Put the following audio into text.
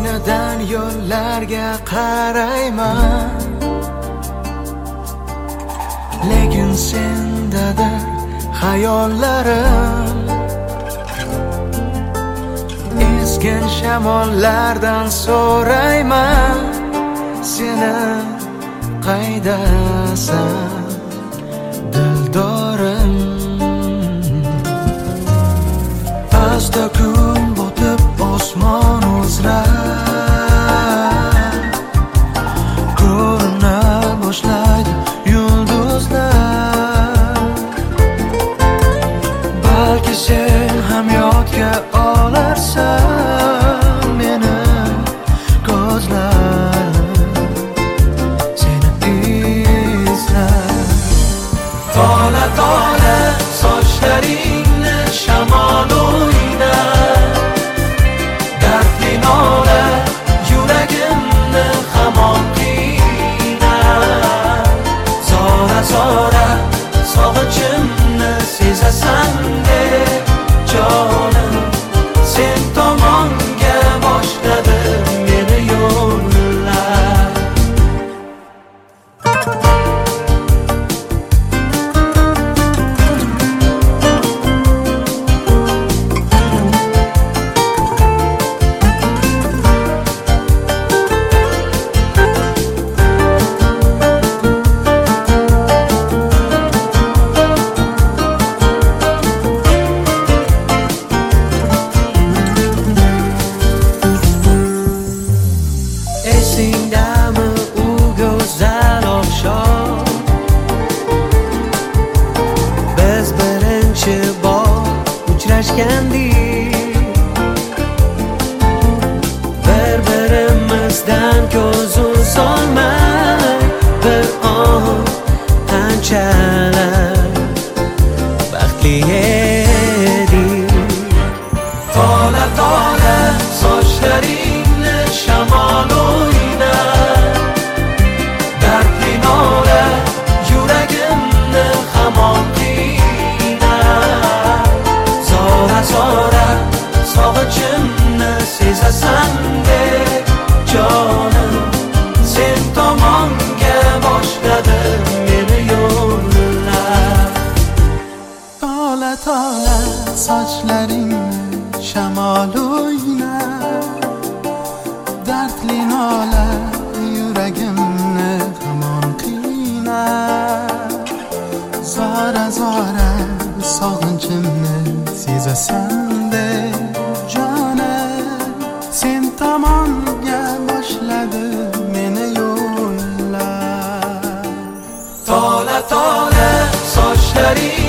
oynadan yo'llarga qarayman, lekin sendadir hayollarim. Esgan shamollardan so'rayman, seni qaydasan dildorim. Asta kun botib osmon uzra ko'rina boshlaydi yulduzlar. Balki sen ham yodga olarsan meni ko'zlarim seni izlar. Tola tola sochlaringni shamol o'ynar, dardli nola yuragimni hamon qiynar. Zora zora sog'inchimni sezasan-de jonim, sen tomonga boshladi meni yo'llar. Esingdami u go'zal oqshom, biz birinchi bor uchrashgandik. Bir-birimizdan ko'z uzolmay bir on qanchalar baxtli edik. Tola tola sochlaringni shamol o'ynar, dardli nola yuragimni hamon qiynar. Zora zora sog'inchimni sezasan-de jonim, sen tomonga boshladi meni yo'llar. Tola tola sochlaringni shamol o'ynar, dardli nola yuragimni hamon qiynar. Zora zora sog'inchimni sezasan-de jonim, sen tomonga boshladi meni yo'llar. Tola tola sochlaring